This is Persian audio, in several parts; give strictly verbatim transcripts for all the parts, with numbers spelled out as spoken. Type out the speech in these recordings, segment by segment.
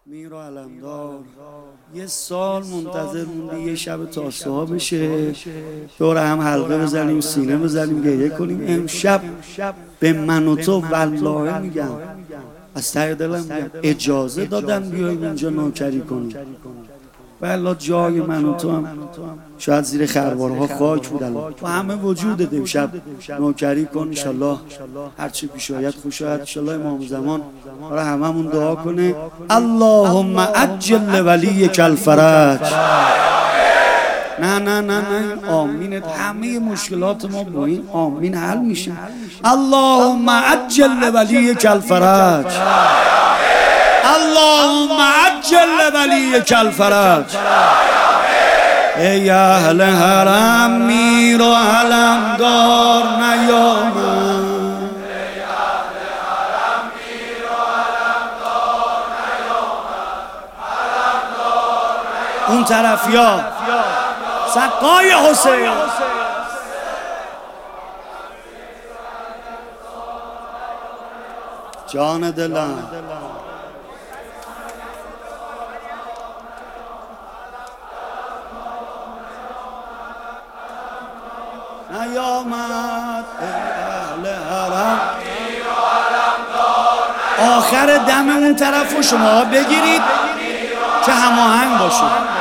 میر و علمدار یه سال منتظر موندی یه شب تاسوها بشه، دور هم حلقه بزنیم، سینه بزنیم، گریه کنیم. امشب به من و تو والله میگم، از ته دلم میگم، اجازه دادن بیاییم اینجا نوکری کنیم. والله جای من و تو هم شاید زیر خروارها خاک بودن و همه وجود ده. شب نوکری کن انشالله، هرچی پیش آید خوش آید انشالله. امام زمان برای هممون دعا کنه. اللهم عجل ولیک الفرج. نه نه نه نه آمینت، همه مشکلات ما با این آمین حل میشه. اللهم عجل ولیک الفرج، اللهم عجل ولیک الفرج. ای اهل حرم میر و علمدار نیامد، اون طرفیا سقای حسین. جان دلم نیامد. اهل حرم آخر دم اون طرف رو شما بگیرید که هماهنگ باشه.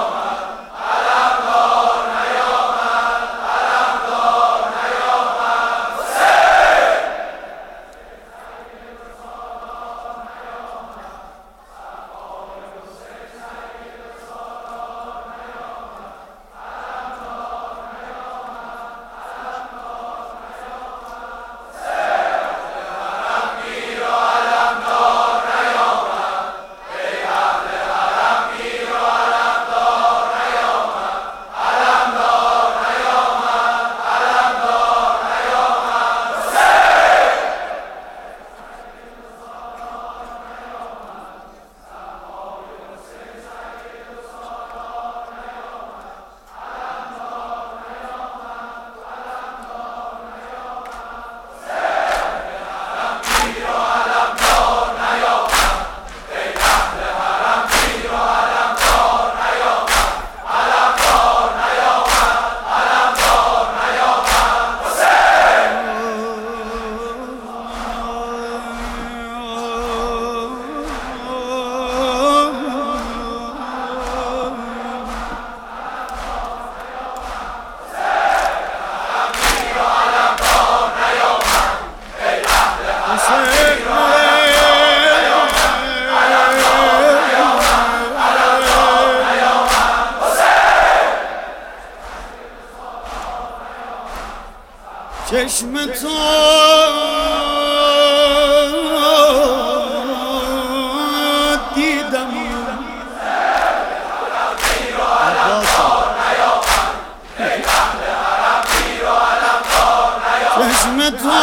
چشم تو دیدم، چشم تو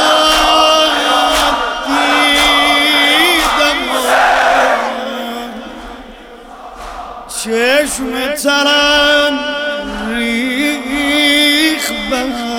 دیدم، چشم ترم ریخ بر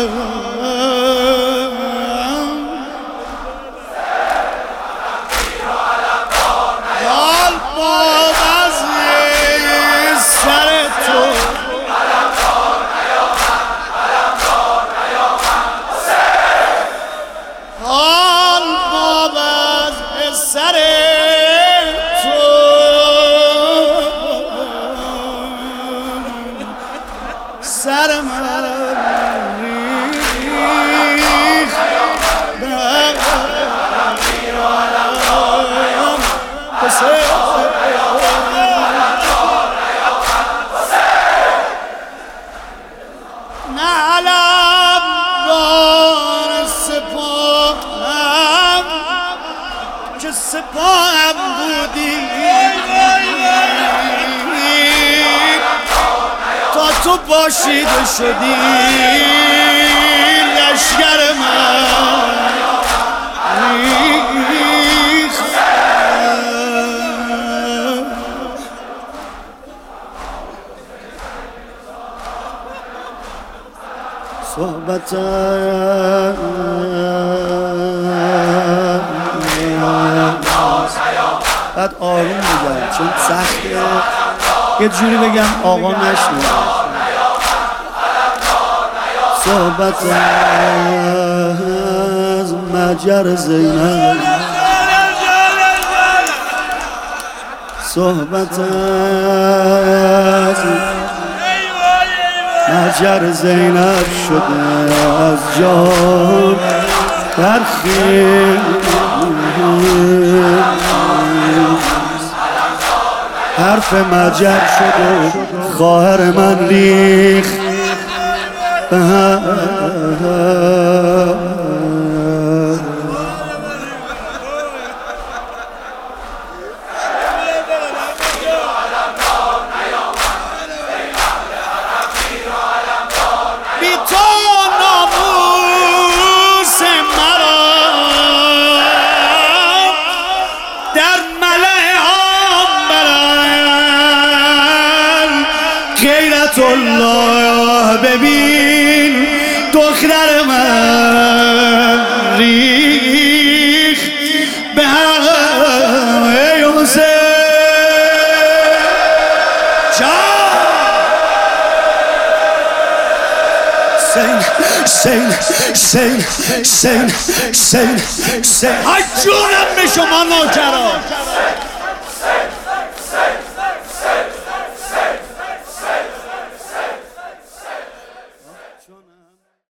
سر من ریخ نه علمدار سپاهم که سپاهم بودی، تا تو باشیده شدی لشگر من ریخ. صحبت ناز بعد آروم بگم چون سخته یه جوری بگم آقا نشنه. صحبت از مجر زینب، صحبت از مجر زینب شده از جان در خیل، حرف مجر شده خواهر من ریخ. غیرت الله ببین دختر من ریخ به هم. ای حسین سین سین سین سین سین سین های جونم به شما نوکران.